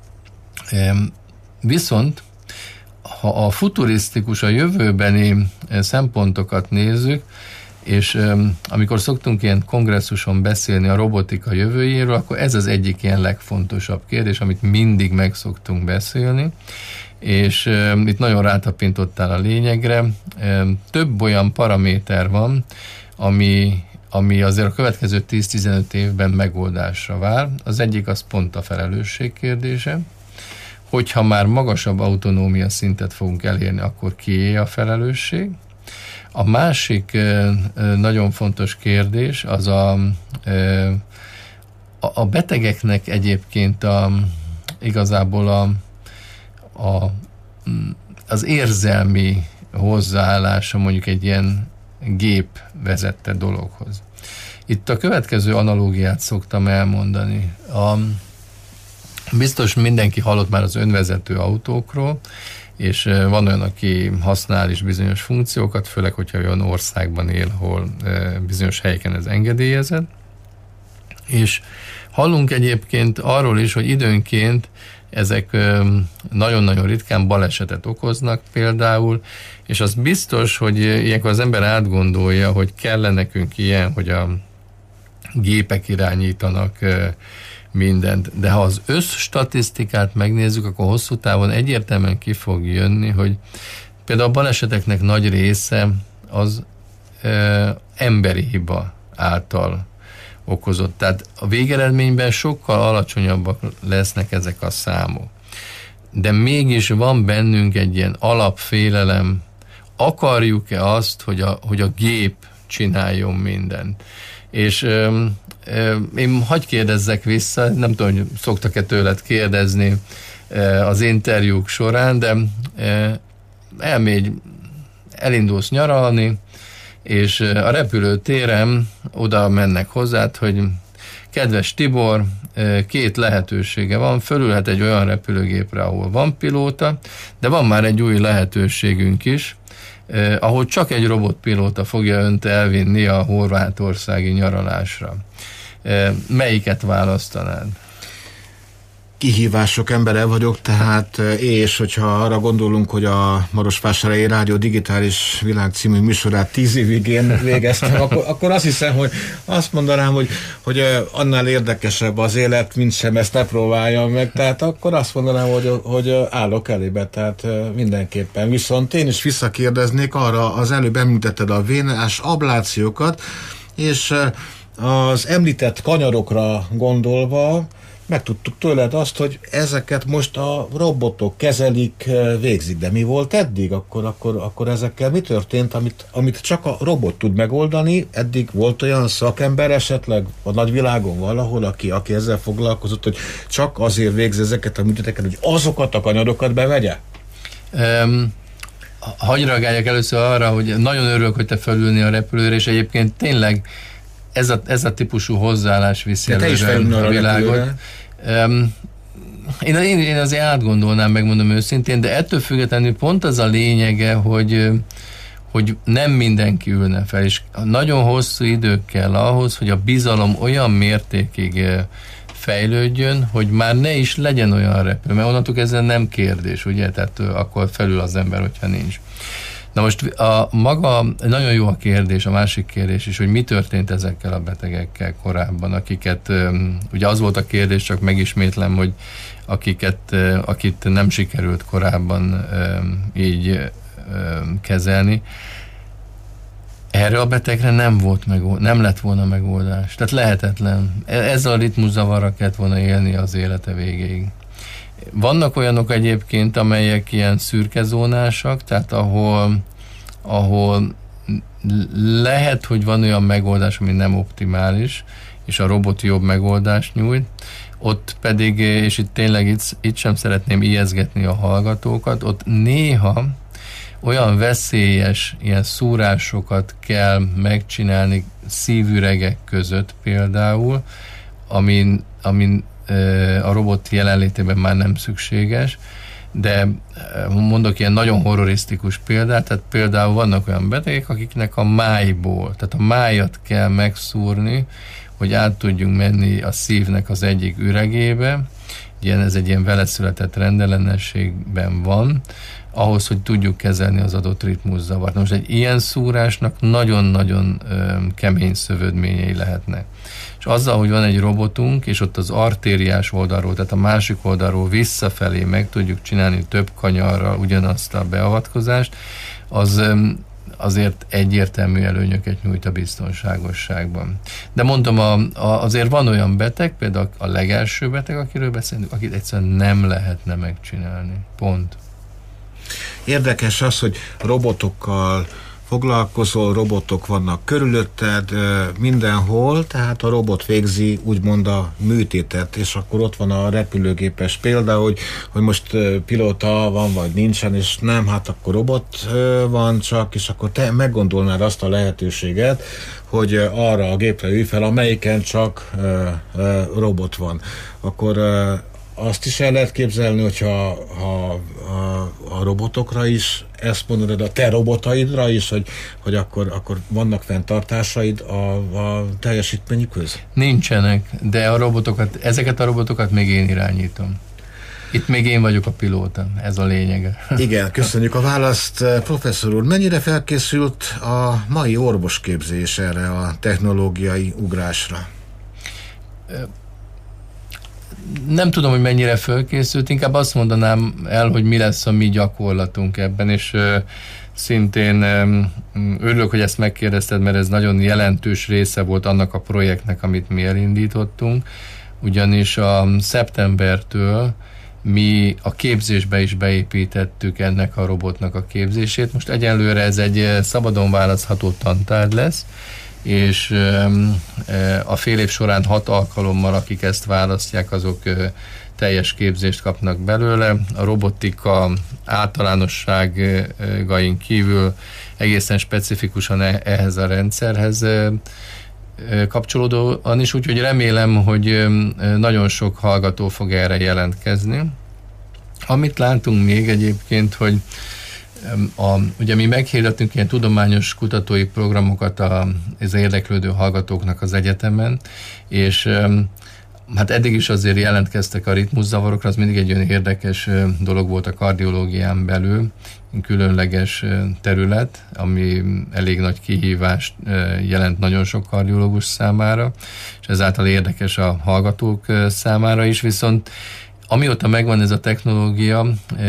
C: Viszont, ha a futurisztikus, a jövőbeni szempontokat nézzük, és um, amikor szoktunk ilyen kongresszuson beszélni a robotika jövőjéről, akkor ez az egyik ilyen legfontosabb kérdés, amit mindig meg szoktunk beszélni, és um, itt nagyon rátapintottál a lényegre. Um, több olyan paraméter van, ami, ami azért a következő tíz-tizenöt évben megoldásra vár. Az egyik az pont a felelősség kérdése, hogyha már magasabb autonómia szintet fogunk elérni, akkor kié a felelősség. A másik nagyon fontos kérdés az a, a betegeknek egyébként a, igazából a, a, az érzelmi hozzáállása mondjuk egy ilyen gép vezette dologhoz. Itt a következő analógiát szoktam elmondani. A, Biztos mindenki hallott már az önvezető autókról, és van olyan, aki használ is bizonyos funkciókat, főleg, hogyha olyan országban él, ahol bizonyos helyeken ez engedélyezett. És hallunk egyébként arról is, hogy időnként ezek nagyon-nagyon ritkán balesetet okoznak például, és az biztos, hogy ilyenkor az ember átgondolja, hogy kell nekünk ilyen, hogy a gépek irányítanak mindent. De ha az összstatisztikát megnézzük, akkor hosszú távon egyértelműen ki fog jönni, hogy például a baleseteknek nagy része az e, emberi hiba által okozott. Tehát a végeredményben sokkal alacsonyabbak lesznek ezek a számok. De mégis van bennünk egy ilyen alapfélelem, akarjuk-e azt, hogy a, hogy a gép csináljon mindent. És ö, ö, én hadd kérdezzek vissza, nem tudom, hogy szoktak-e tőled kérdezni ö, az interjúk során, de ö, elmégy, elindulsz nyaralni, és a repülőtéren oda mennek hozzád, hogy kedves Tibor, két lehetősége van, fölülhet egy olyan repülőgépre, ahol van pilóta, de van már egy új lehetőségünk is, eh, ahol csak egy robotpilóta fogja önt elvinni a horvátországi nyaralásra. Eh, melyiket választanád?
B: Kihívások embere vagyok, tehát és hogyha arra gondolunk, hogy a Marosvásárhelyi Rádió Digitális Világ című műsorát tíz évig én végeztem, akkor, akkor azt hiszem, hogy azt mondanám, hogy, hogy annál érdekesebb az élet, mint sem ezt ne próbáljam meg, tehát akkor azt mondanám, hogy, hogy állok elébe, tehát mindenképpen. Viszont én is visszakérdeznék arra, az előbb említetted a vénás ablációkat, és az említett kanyarokra gondolva, megtudtuk tőled azt, hogy ezeket most a robotok kezelik, végzik. De mi volt eddig? Akkor, akkor, akkor ezekkel mi történt, amit, amit csak a robot tud megoldani? Eddig volt olyan szakember esetleg a nagyvilágon valahol, aki, aki ezzel foglalkozott, hogy csak azért végzi ezeket a műtéteket, hogy azokat a kanyarokat bevegye?
C: Um, hagyj reagáljak először arra, hogy nagyon örülök, hogy te felülni a repülőre, és egyébként tényleg Ez a, ez a típusú hozzáállás viszi előre a világot. Um, én, én, én azért átgondolnám, megmondom őszintén, de ettől függetlenül pont az a lényege, hogy, hogy nem mindenki ülne fel, és nagyon hosszú idő kell ahhoz, hogy a bizalom olyan mértékig fejlődjön, hogy már ne is legyen olyan repülő, mert onnantól kezdve nem kérdés, ugye, tehát akkor felül az ember, hogyha nincs. Na most a maga, nagyon jó a kérdés, a másik kérdés is, hogy mi történt ezekkel a betegekkel korábban, akiket, ugye az volt a kérdés, csak megismétlem, hogy akiket, akit nem sikerült korábban így kezelni. Erre a betegre nem volt megoldás, nem lett volna megoldás. Tehát lehetetlen. Ezzel a ritmuszavarra kellett volna élni az élete végéig. Vannak olyanok egyébként, amelyek ilyen szürkezónásak, tehát ahol, ahol lehet, hogy van olyan megoldás, ami nem optimális, és a robot jobb megoldást nyújt, ott pedig, és itt tényleg itt, itt sem szeretném ijeszgetni a hallgatókat, ott néha olyan veszélyes ilyen szúrásokat kell megcsinálni szívüregek között például, amin, amin a robot jelenlétében már nem szükséges, de mondok ilyen nagyon horrorisztikus példát, tehát például vannak olyan betegek, akiknek a májból, tehát a májat kell megszúrni, hogy át tudjunk menni a szívnek az egyik üregébe, ilyen, ez egy ilyen veleszületett rendellenességben van, ahhoz, hogy tudjuk kezelni az adott ritmuszavart. Most egy ilyen szúrásnak nagyon-nagyon ö, kemény szövődményei lehetnek. És azzal, hogy van egy robotunk, és ott az artériás oldalról, tehát a másik oldalról visszafelé meg tudjuk csinálni több kanyarral ugyanazt a beavatkozást, az ö, azért egyértelmű előnyöket nyújt a biztonságosságban. De mondom, a, a, azért van olyan beteg, például a legelső beteg, akiről beszélünk, akit egyszerűen nem lehetne megcsinálni. Pont.
B: Érdekes az, hogy robotokkal foglalkozol, robotok vannak körülötted mindenhol, tehát a robot végzi úgymond a műtétet, és akkor ott van a repülőgépes példa, hogy, hogy most pilóta van vagy nincsen, és nem, hát akkor robot van csak, és akkor te meggondolnád azt a lehetőséget, hogy arra a gépre ülj fel, amelyiken csak robot van. Akkor azt is el lehet képzelni, hogyha ha, a, a robotokra is ezt mondod, a te robotaidra is, hogy, hogy akkor, akkor vannak fenntartásaid a, a teljesítményükhöz?
C: Nincsenek, de a robotokat, ezeket a robotokat még én irányítom. Itt még én vagyok a pilóta, ez a lényege.
B: Igen, köszönjük a választ. Professzor úr, mennyire felkészült a mai orvosképzés erre a technológiai ugrásra?
C: Nem tudom, hogy mennyire felkészült, inkább azt mondanám el, hogy mi lesz a mi gyakorlatunk ebben, és szintén örülök, hogy ezt megkérdezted, mert ez nagyon jelentős része volt annak a projektnek, amit mi elindítottunk, ugyanis a szeptembertől mi a képzésbe is beépítettük ennek a robotnak a képzését. Most egyelőre ez egy szabadon választható tantárgy lesz, és a fél év során hat alkalommal, akik ezt választják, azok teljes képzést kapnak belőle. A robotika általánosságain kívül egészen specifikusan ehhez a rendszerhez kapcsolódóan is, úgyhogy remélem, hogy nagyon sok hallgató fog erre jelentkezni. Amit látunk még egyébként, hogy a, ugye mi meghirdettünk ilyen tudományos kutatói programokat a, az érdeklődő hallgatóknak az egyetemen, és hát eddig is azért jelentkeztek a ritmuszavarokra, az mindig egy olyan érdekes dolog volt a kardiológián belül, különleges terület, ami elég nagy kihívást jelent nagyon sok kardiológus számára, és ezáltal érdekes a hallgatók számára is, viszont amióta megvan ez a technológia,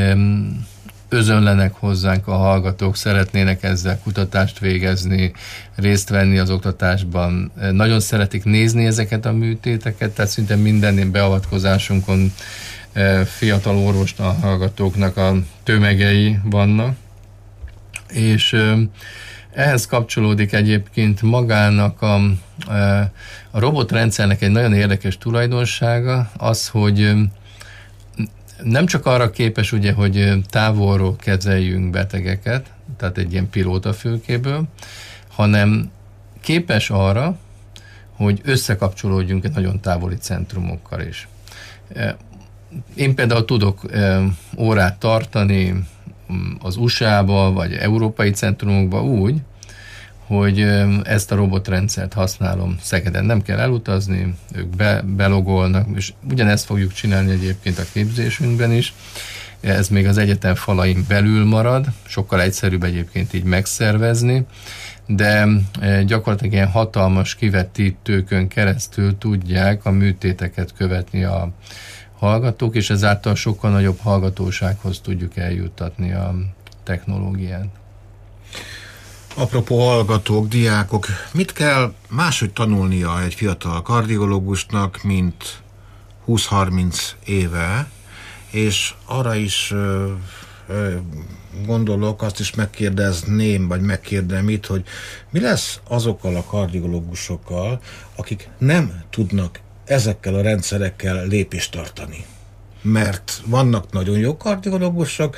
C: özönlenek hozzánk a hallgatók, szeretnének ezzel kutatást végezni, részt venni az oktatásban. Nagyon szeretik nézni ezeket a műtéteket, tehát szinte minden beavatkozásunkon fiatal orvosnál hallgatóknak a tömegei vannak. És ehhez kapcsolódik egyébként magának a, a robotrendszernek egy nagyon érdekes tulajdonsága, az, hogy nem csak arra képes, ugye, hogy távolról kezeljünk betegeket, tehát egy ilyen pilótafülkéből, hanem képes arra, hogy összekapcsolódjunk egy nagyon távoli centrumokkal is. Én például tudok órát tartani az u es á-ba, vagy európai centrumokba úgy, hogy ezt a robotrendszert használom Szegeden. Nem kell elutazni, ők be, belogolnak, és ugyanezt fogjuk csinálni egyébként a képzésünkben is. Ez még az egyetem falain belül marad, sokkal egyszerűbb egyébként így megszervezni, de gyakorlatilag ilyen hatalmas kivetítőkön keresztül tudják a műtéteket követni a hallgatók, és ezáltal sokkal nagyobb hallgatósághoz tudjuk eljuttatni a technológiát.
B: Apropó hallgatók, diákok, mit kell máshogy tanulnia egy fiatal kardiológusnak, mint húsz-harminc éve, és arra is ö, ö, gondolok, azt is megkérdezném, vagy megkérdem itt, hogy mi lesz azokkal a kardiológusokkal, akik nem tudnak ezekkel a rendszerekkel lépést tartani. Mert vannak nagyon jó kardiológusok,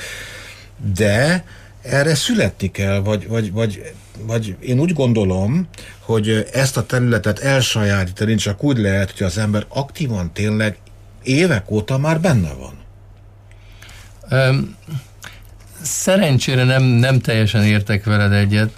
B: de erre születni kell, vagy, vagy, vagy, vagy én úgy gondolom, hogy ezt a területet elsajátítani csak úgy lehet, hogy az ember aktívan tényleg évek óta már benne van.
C: Um, szerencsére nem, nem teljesen értek veled egyet,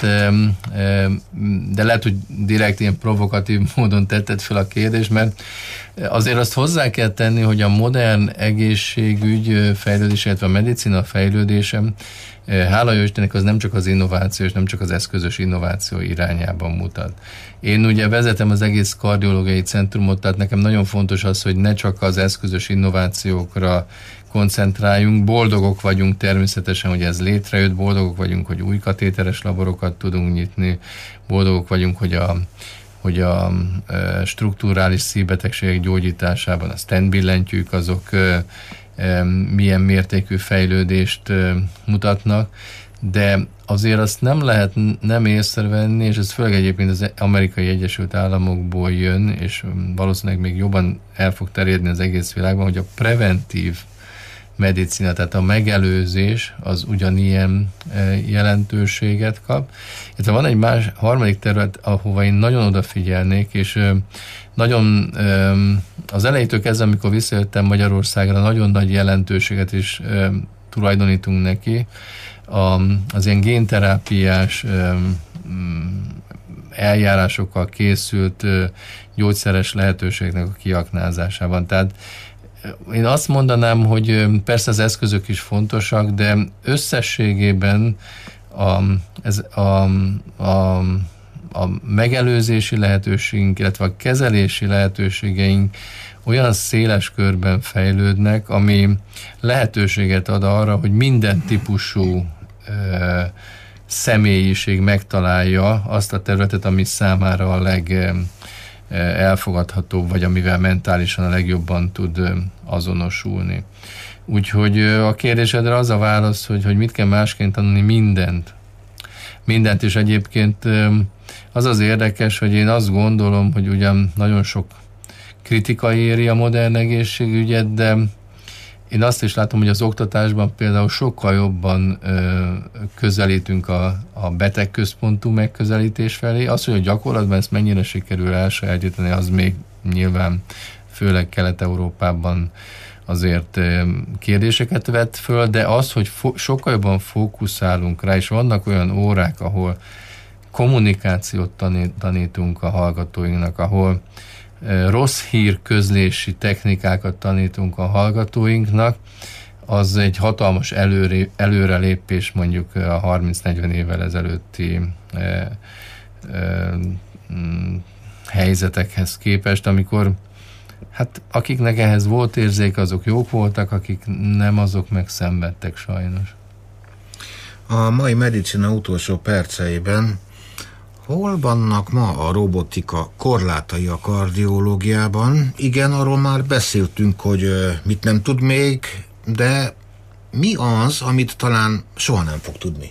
C: de lehet, hogy direkt ilyen provokatív módon tetted fel a kérdést, mert azért azt hozzá kell tenni, hogy a modern egészségügy fejlődése, illetve a medicina fejlődése, hála jó Istennek, az nem csak az innováció, és nem csak az eszközös innováció irányában mutat. Én ugye vezetem az egész kardiológiai centrumot, tehát nekem nagyon fontos az, hogy ne csak az eszközös innovációkra koncentráljunk. Boldogok vagyunk természetesen, hogy ez létrejött, boldogok vagyunk, hogy új katéteres laborokat tudunk nyitni, boldogok vagyunk, hogy a, hogy a strukturális szívbetegségek gyógyításában a stent billentyűk, azok milyen mértékű fejlődést mutatnak, de azért azt nem lehet nem észrevenni, és ez főleg egyébként az Amerikai Egyesült Államokból jön, és valószínűleg még jobban el fog terjedni az egész világban, hogy a preventív medicina, tehát a megelőzés az ugyanilyen jelentőséget kap. Itt van egy más, harmadik terület, ahova én nagyon odafigyelnék, és nagyon az elejétől kezdve, amikor visszajöttem Magyarországra, nagyon nagy jelentőséget is tulajdonítunk neki, az ilyen génterápiás eljárásokkal készült gyógyszeres lehetőségnek a kiaknázásában. Tehát én azt mondanám, hogy persze az eszközök is fontosak, de összességében a, ez a, a, a megelőzési lehetőségünk, illetve a kezelési lehetőségeink olyan széles körben fejlődnek, ami lehetőséget ad arra, hogy minden típusú ö, személyiség megtalálja azt a területet, ami számára a legelfogadhatóbb, vagy amivel mentálisan a legjobban tud azonosulni. Úgyhogy a kérdésedre az a válasz, hogy, hogy mit kell másként tanulni, mindent. Mindent, és egyébként az az érdekes, hogy én azt gondolom, hogy ugyan nagyon sok kritika éri a modern egészségügyet, de én azt is látom, hogy az oktatásban például sokkal jobban ö, közelítünk a, a betegközpontú megközelítés felé. Az, hogy a gyakorlatban ezt mennyire sikerül elsajátítani, az még nyilván főleg Kelet-Európában azért ö, kérdéseket vet föl, de az, hogy fo- sokkal jobban fókuszálunk rá, és vannak olyan órák, ahol kommunikációt tanít, tanítunk a hallgatóinknak, ahol rossz hír közlési technikákat tanítunk a hallgatóinknak, az egy hatalmas előre, előrelépés mondjuk a harminc-negyven évvel ezelőtti e, e, helyzetekhez képest, amikor hát akiknek ehhez volt érzék, azok jók voltak, akik nem, azok meg szenvedtek sajnos.
B: A mai medicina utolsó perceiben hol vannak ma a robotika korlátai a kardiológiában? Igen, arról már beszéltünk, hogy mit nem tud még, de mi az, amit talán soha nem fog tudni?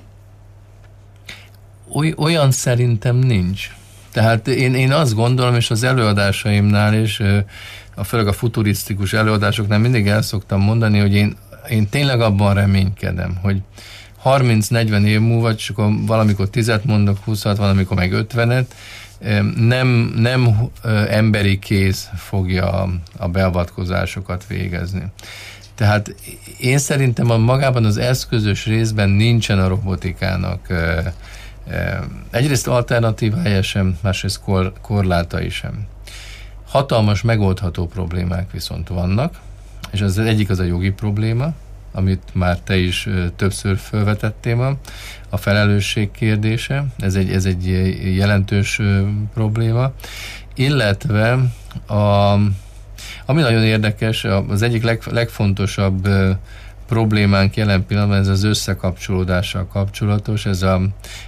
C: Oly, olyan szerintem nincs. Tehát én, én azt gondolom, és az előadásaimnál is, a, főleg a futurisztikus előadásoknál mindig el szoktam mondani, hogy én, én tényleg abban reménykedem, hogy harminc-negyven év múlva, csak valamikor tízet mondok, húszat, valamikor meg ötvenet, nem, nem emberi kéz fogja a, a beavatkozásokat végezni. Tehát én szerintem a magában az eszközös részben nincsen a robotikának egyrészt alternatívája sem, másrészt kor, korlátai sem. Hatalmas megoldható problémák viszont vannak, és az egyik az a jogi probléma, amit már te is többször felvetettél, a felelősség kérdése, ez egy, ez egy jelentős probléma, illetve a, ami nagyon érdekes, az egyik leg, legfontosabb problémánk jelen pillanatban ez az összekapcsolódással kapcsolatos, ez a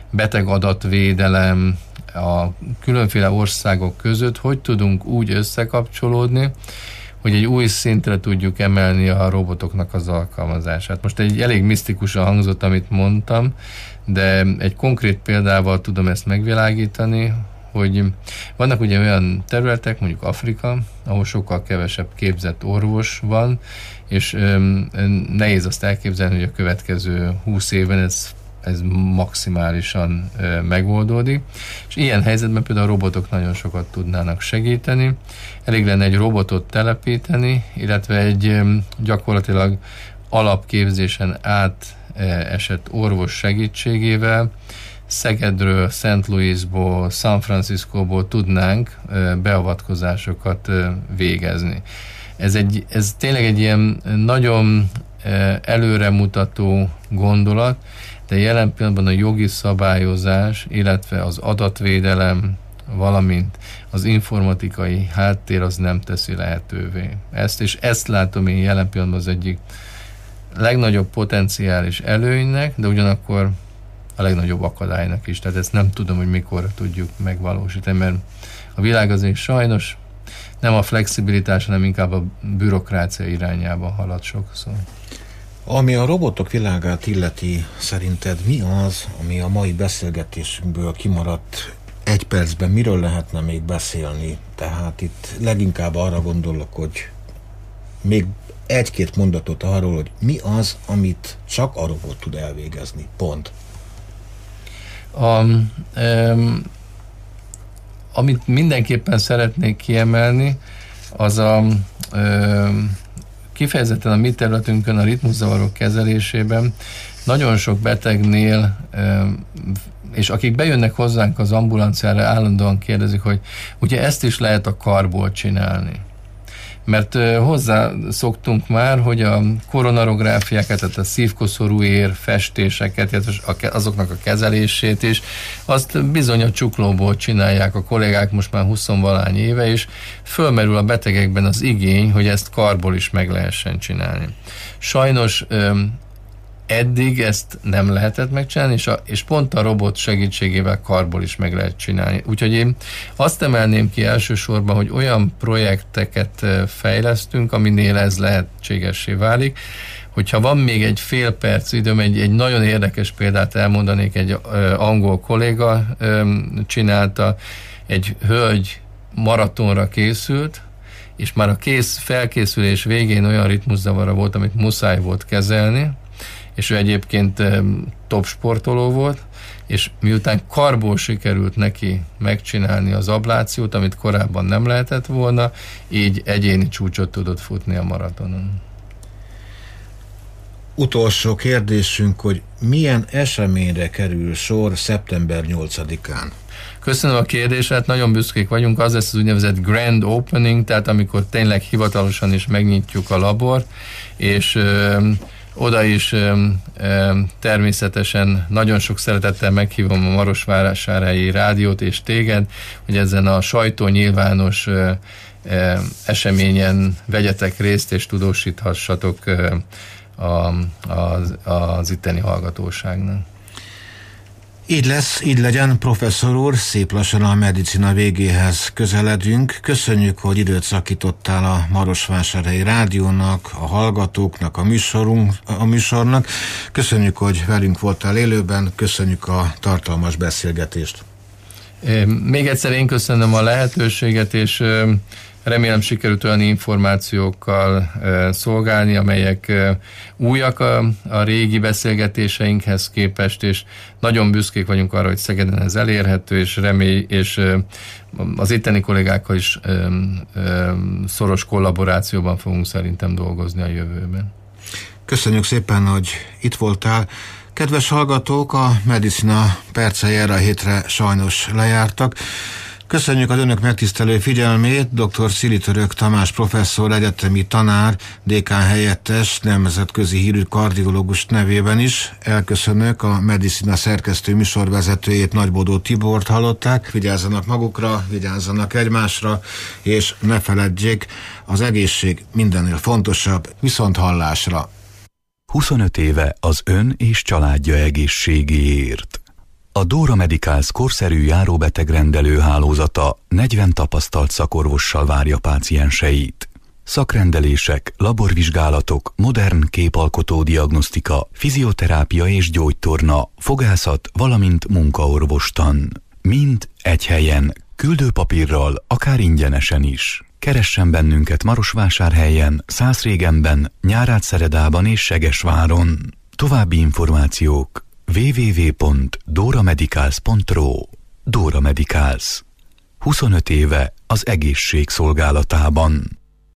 C: betegadatvédelem a különféle országok között, hogy tudunk úgy összekapcsolódni, hogy egy új szintre tudjuk emelni a robotoknak az alkalmazását. Most egy elég misztikusan hangzott, amit mondtam, de egy konkrét példával tudom ezt megvilágítani, hogy vannak ugye olyan területek, mondjuk Afrika, ahol sokkal kevesebb képzett orvos van, és öm, nehéz azt elképzelni, hogy a következő húsz évben ez, ez maximálisan ö, megoldódik. És ilyen helyzetben például a robotok nagyon sokat tudnának segíteni. Elég lenne egy robotot telepíteni, illetve egy öm, gyakorlatilag alapképzésen át ö, esett orvos segítségével Szegedről, Szent Louisból, San Franciscóból tudnánk ö, beavatkozásokat ö, végezni. Ez, egy, ez tényleg egy ilyen nagyon ö, előremutató gondolat, de jelen pillanatban a jogi szabályozás, illetve az adatvédelem, valamint az informatikai háttér az nem teszi lehetővé. Ezt és ezt látom én jelen pillanatban az egyik legnagyobb potenciális előnynek, de ugyanakkor a legnagyobb akadálynak is. Tehát ezt nem tudom, hogy mikor tudjuk megvalósítani, mert a világ azért sajnos nem a flexibilitás, hanem inkább a bürokrácia irányába halad sokszor.
B: Ami a robotok világát illeti, szerinted mi az, ami a mai beszélgetésünkből kimaradt egy percben, miről lehetne még beszélni? Tehát itt leginkább arra gondolok, hogy még egy-két mondatot arról, hogy mi az, amit csak a robot tud elvégezni. Pont.
C: A, um, amit mindenképpen szeretnék kiemelni, az a um, kifejezetten a mi területünkön a ritmuszavarok kezelésében nagyon sok betegnél, um, és akik bejönnek hozzánk az ambulanciára, állandóan kérdezik, hogy ugye ezt is lehet a karból csinálni. Mert uh, hozzá szoktunk már, hogy a koronarográfiákat, tehát a szívkoszorú ér, festéseket, illetve azoknak a kezelését is, azt bizony a csuklóból csinálják a kollégák most már huszonvalány éve, és fölmerül a betegekben az igény, hogy ezt karból is meg lehessen csinálni. Sajnos um, eddig ezt nem lehetett megcsinálni, és, a, és pont a robot segítségével karból is meg lehet csinálni. Úgyhogy én azt emelném ki elsősorban, hogy olyan projekteket fejlesztünk, aminél ez lehetségessé válik. Hogyha van még egy fél perc időm, egy, egy nagyon érdekes példát elmondanék, egy ö, angol kolléga ö, csinálta, egy hölgy maratonra készült, és már a kész felkészülés végén olyan ritmuszavara volt, amit muszáj volt kezelni, és ő egyébként top sportoló volt, és miután karból sikerült neki megcsinálni az ablációt, amit korábban nem lehetett volna, így egyéni csúcsot tudott futni a maratonon.
B: Utolsó kérdésünk, hogy milyen eseményre kerül sor szeptember nyolcadikán?
C: Köszönöm a kérdését, nagyon büszkék vagyunk, az lesz az úgynevezett grand opening, tehát amikor tényleg hivatalosan is megnyitjuk a labort, és ö, oda is ö, ö, természetesen nagyon sok szeretettel meghívom a Marosvásárhelyi Rádiót és téged, hogy ezen a sajtó nyilvános ö, ö, eseményen vegyetek részt és tudósíthassatok ö, a, az, az itteni hallgatóságnak.
B: Így lesz, így legyen, professzor úr, szép lassan a medicina végéhez közeledünk. Köszönjük, hogy időt szakítottál a Marosvásárhelyi Rádiónak, a hallgatóknak, a, műsorunk, a műsornak. Köszönjük, hogy velünk voltál élőben, köszönjük a tartalmas beszélgetést.
C: Még egyszer én köszönöm a lehetőséget, és remélem sikerült olyan információkkal szolgálni, amelyek újak a, a régi beszélgetéseinkhez képest, és nagyon büszkék vagyunk arra, hogy Szegeden ez elérhető, és remély, és az itteni kollégákkal is szoros kollaborációban fogunk szerintem dolgozni a jövőben.
B: Köszönjük szépen, hogy itt voltál. Kedves hallgatók, a Medicina percei erre a hétre sajnos lejártak. Köszönjük az önök megtisztelő figyelmét, dr. Szili-Török Tamás professzor, egyetemi tanár, dékán helyettes, nemzetközi hírű kardiológus nevében is. Elköszönök, a Medicina szerkesztő műsorvezetőjét, Nagybodó Tibort hallották. Vigyázzanak magukra, vigyázzanak egymásra, és ne feledjék, az egészség mindennél fontosabb. Viszont hallásra!
A: huszonöt éve az ön és családja egészségéért. A Dóra Medicals korszerű járóbetegrendelő hálózata negyven tapasztalt szakorvossal várja pácienseit. Szakrendelések, laborvizsgálatok, modern képalkotó diagnosztika, fizioterápia és gyógytorna, fogászat, valamint munkaorvostan. Mind egy helyen, küldőpapírral, akár ingyenesen is. Keressen bennünket Marosvásárhelyen, Szászrégenben, Nyárádszeredában és Segesváron. További információk double-u double-u double-u pont dóra medicals pont r o. Dóra Medicals. huszonöt éve az egészség szolgálatában.